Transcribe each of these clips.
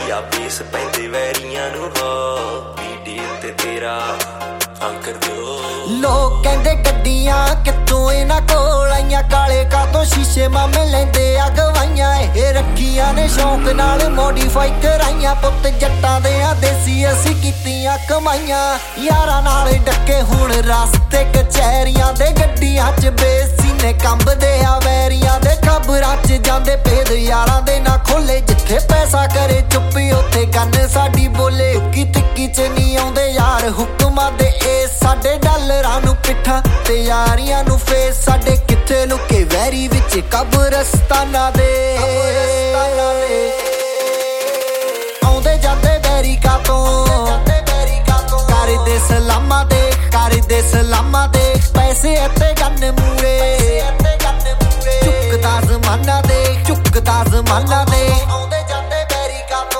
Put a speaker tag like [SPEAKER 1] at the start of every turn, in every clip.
[SPEAKER 1] ਵਧੀਆ ਪੀਸ ਪੈਂਦੇ ਵੈਰੀਆਂ ਨੂੰ ਹੋ ਵੀਡੀਓ ਤੇ ਤੇਰਾ ਅੰਕਰ ਦਿਓ।
[SPEAKER 2] ਲੋਕ ਕਹਿੰਦੇ ਗੱਡੀਆਂ ਕਿੱਥੋਂ ਇਹਨਾਂ ਕੋਲ ਆਈਆਂ, ਕਾਲੇ ਕਾਤੋਂ ਸ਼ੀਸ਼ੇ ਮਾਮੇ ਲੈਂਦੇ ਆ ਗਵਾਈਆਂ। ਇਹ ਰੱਖੀਆਂ ਨੇ ਸ਼ੌਂਕ ਨਾਲ ਮੋਡੀਫਾਈ ਕਰਾਈਆਂ, ਪੁੱਤ ਜੱਟਾਂ ਦੇ ਆ ਦੇਸੀ ਅਸੀਂ ਕੀਤੀਆਂ ਕਮਾਈਆਂ। ਯਾਰਾਂ ਨਾਲ ਡੱਕੇ ਹੁਣ ਰਸਤੇ ਕਚਹਿਰੀਆਂ ਦੇ, ਗੱਡੀਆਂ 'ਚ ਬੇਸੀ ਨੇ ਕੰਬਦੇ ਆ ਵੈਰੀਆਂ ਦੇ। ਖਬਰਾਂ 'ਚ ਜਾਂਦੇ ਭੇਦ ਯਾਰਾਂ ਦੇ ਨਾ ਖੋਲੇ, ਜਿੱਥੇ ਪੈਸਾ ਕਰੇ ਚੁੱਪੀ ਉੱਥੇ ਕੰਨ ਸਾਡੀ ਬੋਲੇ। ਟੁੱਕੀ ਤਿੱਕੀ 'ਚ ਨਹੀਂ ਆਉਂਦੇ ਯਾਰ ਹੁਕਮਾਂ ਦੇ, ਇਹ ਸਾਡੇ ਡਾਲਰਾਂ ਨੂੰ ਪਿੱਠਾਂ ਤੇ ਯਾਰੀਆਂ ਨੂੰ ਫੇਸ। ਸਾਡੇ ਕਿੱਥੇ ਲੁਕੇ ਵੈਰੀ ਵਿੱਚ ਕਬਰਸਤਾਨਾਂ ਦੇ, ਆਉਂਦੇ ਜਾਂਦੇ ਵੈਰੀ ਕਾਤੋਂ ਕਰਦੇ ਸਲਾਮਾਂ ਦੇ, ਕਰਦੇ ਸਲਾਮਾਂ ਦੇ। ਪੈਸੇ ਅਤੇ ਗੰਨ ਮੂਰੇ ਝੁਕਦਾ ਜ਼ਮਾਨਾ ਦੇ, ਝੁਕਦਾ ਜ਼ਮਾਨਾ ਦੇ। ਆਉਂਦੇ ਜਾਂਦੇ ਵੈਰੀ ਕਾਤੋਂ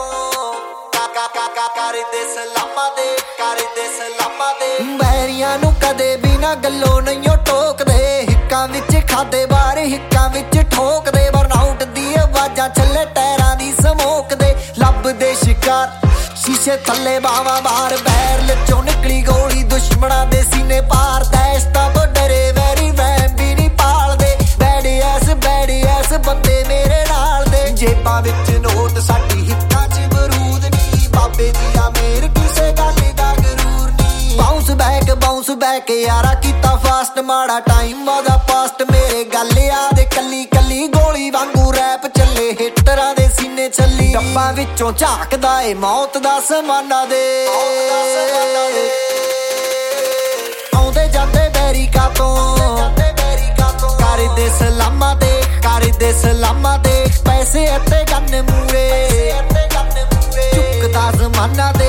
[SPEAKER 2] ਕਰਦੇ ਸਲਾਮਾਂ ਦੇ, ਕਰਦੇ ਸਲਾਮਾਂ ਦੇ। ਵੈਰੀਆਂ ਨੂੰ ਕਦੇ ਵੀ ਨਾ ਗੱਲੋਂ ਨਹੀਂ ਟੋਕਦੇ, ਹਿੱਕਾਂ ਵਿੱਚ ਖਾਦੇ ਬਾਹਰ ਹਿੱਕਾਂ ਵਿੱਚ ਠੋਕਦੇ। ਬਰਨਾਊਟ ਦੀ ਆਵਾਜ਼ਾਂ ਚੱਲੇ ਟਾਇਰਾਂ ਦੀ ਸਮੋਕ ਦੇ, ਲੱਭਦੇ ਸ਼ਿਕਾਰ ਸ਼ੀਸ਼ੇ ਥੱਲੇ ਬਾਵਾਂ ਬਾਹਰ। ਬੈਰਲ ਚੋਂ ਨਿਕਲੀ ਗੋਲੀ ਦੁਸ਼ਮਣਾਂ ਦੇ ਸੀਨੇ ਪਾਰ, ਦਹਿਸ਼ਤਾਂ ਤੋਂ ਡਰੇ ਵੈਰੀ ਵਹਿਮ ਵੀ ਨਹੀਂ ਪਾਲਦੇ। ਬੈਡ ਐਸ ਬੰਦੇ ਮੇਰੇ ਨਾਲ ਦੇ, ਜੇਬਾਂ ਵਿੱਚ ਨੋਟ ਸਾਡੀ ਹਿੱਕਾਂ 'ਚ ਬਰੂਦ ਨਹੀਂ। ਬਾਬੇ ਦੀ ਆ ਮੇਰ ਕਿਸੇ ਗੱਲ ਦਾ ਗਰੂਰ ਨਹੀਂ। ਬਾਉਂਸ ਬੈਕ ਯਾਰਾ ਕੀਤਾ ਫਾਸਟ, ਮਾੜਾ ਟਾਈਮ ਉਹਦਾ ਪਾਸਟ। ਮੇਰੇ ਗੱਲ ਯਾਦ ਕੱਲੀ ਕੱਲੀ ਗੋਲੀ ਵਾਂਗੂ ਰੈਪ ਚੱਲੇ, ਹਿੱਟਰਾਂ ਦੇ ਸੀਨੇ ਚੱਲੀ। ਡੱਬਾਂ ਵਿੱਚੋਂ ਝਾਕਦਾ ਏ ਮੌਤ ਦਾ ਸਮਾਨਾ ਦੇ, ਆਉਂਦੇ ਜਾਂਦੇ ਵੈਰੀ ਕਾਤੋਂ ਕਰਦੇ ਸਲਾਮਾਂ ਦੇ, ਕਰਦੇ ਸਲਾਮਾਂ ਦੇ। ਪੈਸੇ ਅਤੇ ਗੰਨ ਮੂਰੇ ਝੁਕਦਾ ਜ਼ਮਾਨਾ ਦੇ।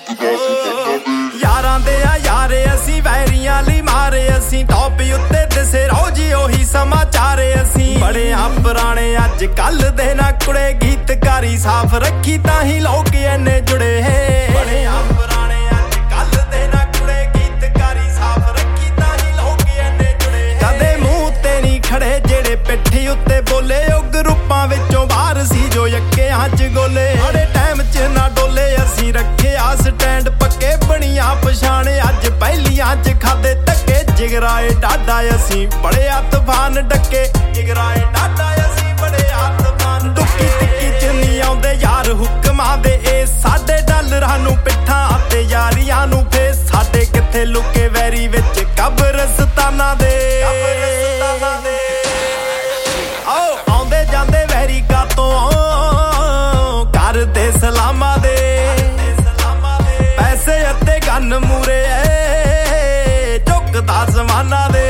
[SPEAKER 3] ਯਾਰਾਂ ਦੇ ਆ ਯਾਰੇ ਅਸੀਂ ਵੈਰੀਆਂ ਲਈ ਮਾਰੇ, ਅਸੀਂ ਟੌਪ ਉੱਤੇ ਦਿਸੇ ਰੋਜੀ ਉਹੀ ਸਮਾਚਾਰ। ਅਸੀਂ ਬੜੇ ਆ ਪੁਰਾਣੇ ਅੱਜ ਕੱਲ ਦੇ ਨਾ ਕੁੜੇ, ਗੀਤਕਾਰੀ ਸਾਫ਼ ਰੱਖੀ ਤਾਂ ਹੀ ਲੋਕ ਇੰਨੇ ਜੁੜੇ। ਬੜੇ ਆ ਪੁਰਾਣੇ ਅੱਜ ਕੱਲ ਦੇ ਨਾ ਕੁੜੇ, ਗੀਤਕਾਰੀ ਸਾਫ਼ ਰੱਖੀ ਤਾਂ ਹੀ ਲੋਕ ਇੰਨੇ ਜੁੜੇ। ਕਦੇ ਮੂੰਹ ਤੇ ਨਹੀਂ ਖੜੇ ਜਿਹੜੇ ਪਿੱਠੀ ਉੱਤੇ ਬੋਲੇ, ਉਹ ਗਰੁੱਪਾਂ ਵਿੱਚੋਂ ਬਾਹਰ ਸੀ ਜੋ ਯੱਕਿਆਂ 'ਚ ਗੋਲੇ। ਬੜੇ ਟਾਈਮ 'ਚ ਨਾ ਡੋਲੇ ਅਸੀਂ ਰੱਖਿਆ ਸਟੈਂਡ ਪੱਕੇ, ਬਣੀਆਂ ਪਛਾਣ ਅੱਜ ਪਹਿਲੀਆਂ 'ਚ ਖਾਦੇ ਧੱਕੇ। ਜਿਗਰਾਏ ਡਾਡਾ ਅਸੀਂ ਬੜੇ ਆ ਤੂਫਾਨ ਡੱਕੇ, ਜਿਗਰਾਏ ਡਾਡਾ ਅਸੀਂ ਬੜੇ ਆ ਤੂਫਾਨ। ਟੁੱਕੀ ਟਿੱਕੀ 'ਚ ਨਹੀਂ ਆਉਂਦੇ ਯਾਰ ਹੁਕਮਾਂ ਦੇ, ਇਹ ਸਾਡੇ ਡਾਲਰਾਂ ਨੂੰ ਪਿੱਠਾਂ ਤੇ ਯਾਰੀਆਂ ਨੂੰ ਫੇਸ। ਸਾਡੇ ਕਿੱਥੇ ਲੁਕੇ ਵੈਰੀ ਵਿੱਚ ਕਬਰਸਤਾਨਾਂ ਦੇ, ਆਉਂਦੇ ਜਾਂਦੇ ਵੈਰੀ ਕਾਤੋਂ ਕਰਦੇ ਸਲਾਮਾਂ ਦੇ। ਪੈਸੇ ਅਤੇ ਗੰਨ ਮੂਰੇ ਝੁਕਦਾ ਜ਼ਮਾਨਾ ਦੇ।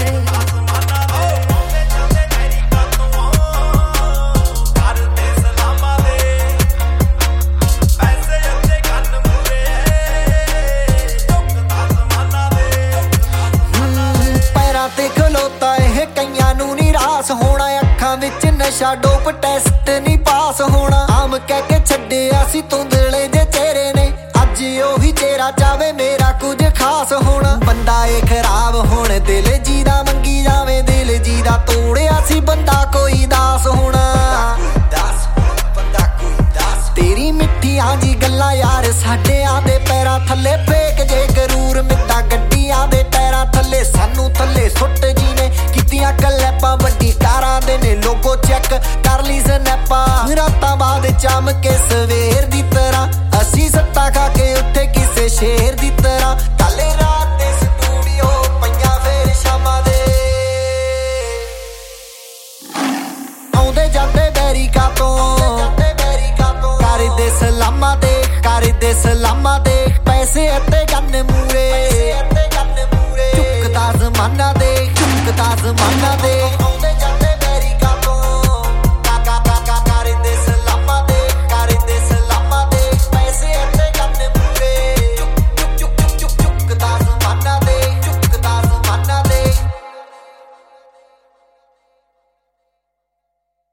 [SPEAKER 2] ਪੈਰਾਂ ਤੇ ਖਲੋਤਾ ਇਹ ਕਈਆਂ ਨੂੰ ਨੀ ਰਾਸ ਹੋਣਾ, ਅੱਖਾਂ ਵਿੱਚ ਨਸ਼ਾ ਡੋਪ ਟੈਸਟ ਨਹੀਂ ਪਾਸ ਹੋਣਾ। ਆਮ ਕਹਿ ਕੇ ਛੱਡਿਆ ਸੀ ਧੁੰਦਲੇ ਜੇ ਚਿਹਰੇ ਨੇ, ਅੱਜ ਉਹੀ ਚਿਹਰਾ ਚਾਵੇ ਮੇਰਾ ਕੁਝ ਖਾਸ ਹੋਣਾ। ਬੰਦਾ ਏ ਖਰਾਬ ਹੁਣ ਦਿਲ ਜੀ ਦਾ ਮੰਗੀ ਜਾਵੇ, ਦਿਲ ਜੀ ਦਾ ਤੋੜਿਆ ਸੀ ਬੰਦਾ ਕੋਈ ਦਾਸ ਹੋਣਾ। ਤੇਰੀ ਮਿੱਠੀਆਂ ਜੀ ਗੱਲਾਂ ਯਾਰ ਸਾਡਿਆਂ ਦੇ ਪੈਰਾਂ ਥੱਲੇ ਫੇਕ ਜੇ ਗਰੂਰ ਮਿੱਟਾ, ਗੱਡੀਆਂ ਦੇ ਟਾਇਰਾਂ ਥੱਲੇ ਸਾਨੂੰ ਥੱਲੇ ਸੁੱਟ ਜੀ ਨੇ ਕੀਤੀਆਂ ਕਲੈਪਾਂ। ਵੱਡੀ ਕਾਰਾਂ ਦੇ ਨੇ ਲੋਗੋ ਚੈੱਕ ਕਰ ਲਈ ਸਨੈਪਾਂ, ਰਾਤਾਂ ਬਾਅਦ ਚਮਕੇ ਸਵੇਰ ਦੀ ਤਰ੍ਹਾਂ। ਅਸੀਂ ਸੱਤਾ ਖਾ ਕੇ ਉੱਥੇ ਕਿਸੇ ਸ਼ੇਰ ਦੀ ਤਰ੍ਹਾਂ, ਕੱਲ ਰਾਤ ਦੇ ਸਟੂਡੀਓ ਪਈਆਂ ਫੇਰ ਸ਼ਾਮਾਂ ਦੇ। ਆਉਂਦੇ ਜਾਂਦੇ ਵੈਰੀ ਕਾਤੋਂ ਕਰਦੇ ਸਲਾਮਾਂ ਦੇ, ਕਰਦੇ ਸਲਾਮਾਂ ਦੇ। ਪੈਸੇ ਅਤੇ ਗੰਨ ਮੂਰੇ ਝੁਕਦਾ ਜ਼ਮਾਨਾ ਦੇ, ਝੁਕਦਾ ਜ਼ਮਾਨਾ ਦੇ।